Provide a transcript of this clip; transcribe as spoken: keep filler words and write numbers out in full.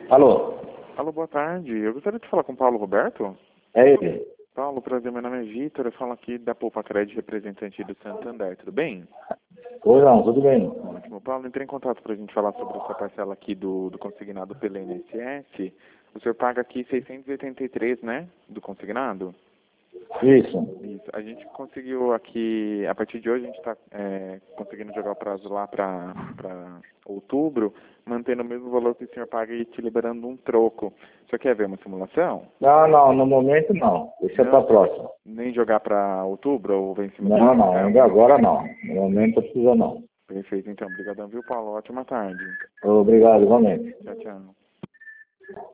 Alô? Alô, boa tarde. Eu gostaria de falar com o Paulo Roberto. É ele? Paulo, prazer, meu nome é Vitor. Eu falo aqui da Poupa Crédito, representante do Santander. Tudo bem? Oi, não, tudo bem. Ótimo. Paulo, entrei em contato para a gente falar sobre essa parcela aqui do, do consignado pelo I N S S. O senhor paga aqui seiscentos e oitenta e três, né? Do consignado? Isso. Isso. A gente conseguiu aqui, a partir de hoje, a gente está é, conseguindo jogar o prazo lá para outubro, mantendo o mesmo valor que o senhor paga e te liberando um troco. O senhor quer ver uma simulação? Não, não, no momento não. Deixa Não. para próxima. Nem jogar para outubro ou vencimento? Não, não, ainda agora não. No momento precisa não. Perfeito, então. Obrigadão, viu, Paulo? Ótima tarde. Obrigado, igualmente. Tchau, tchau.